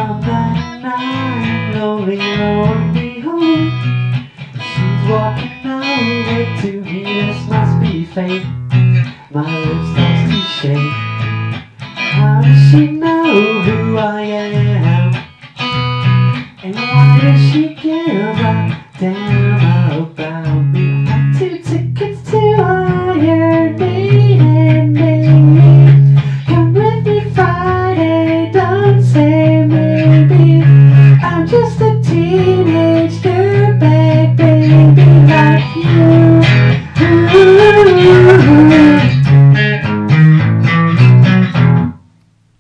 on that night, lonely, lo and behold, she's walking over to me. This must be fate. My lips starts to shake. How does she know who I am?